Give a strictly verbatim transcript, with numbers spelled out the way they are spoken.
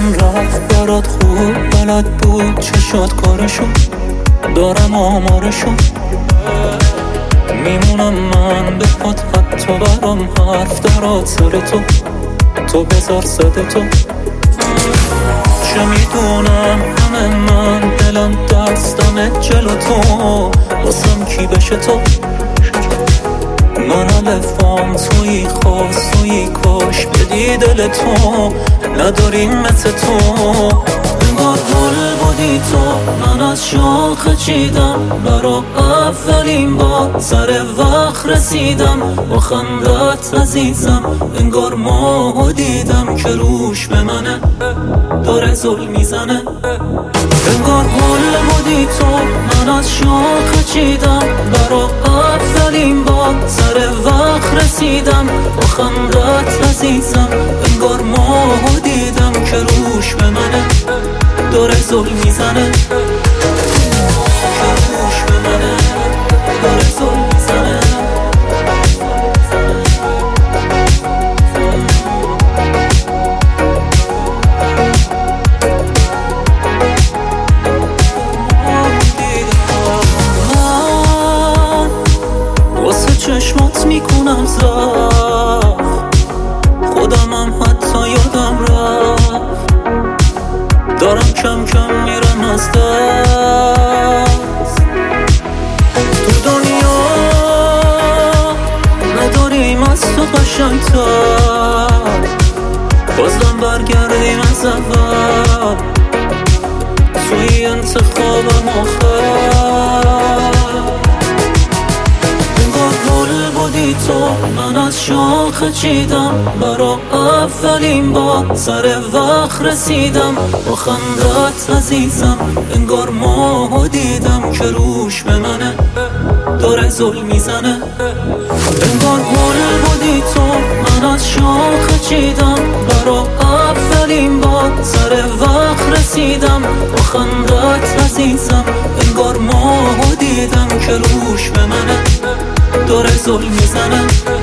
یادم رفت برات خوب بلد بود چشات کارشو دارم آمارشو میمونم من به پات حتی برام حرف دارات سر تو تو بذار صد تو چه میدونم همه من دلم دستم جلو تو واسم کی بشه تو من الفام توی خواست توی کاش بدی دل تو نداریم مثل تو انگار گل بودی تو من از شاخه چیدم برا اولین بار سر وقت رسیدم با خندت عزیزم انگار ماهو دیدم که روش به منه داره زل میزنه انگار گل بودی تو من از شاخه چیدم برا اولین بار سر وقت رسیدم با خندت عزیزم انگار ماهو دیدم که روش به منه داره زل میزنه که روش به منه داره زل میزنه چشمات میکنم زخم خودمم حتی یادم رفت دارم کم کم میرم از دست تو دنیا نداریم از تو قشنگتر بازم برگردیم از اول توی انتخابم آخر بودی تو من از شاخه چیدم برا اولین بار سر وقت رسیدم با خندت عزیزم انگار ماهو دیدم که روش به منه داره زل میزنه انگار گل بودی تو من از شاخه چیدم برا اولین بار سر وقت رسیدم با خندت عزیزم انگار ماهو دیدم که روش به منه داره زل میزنه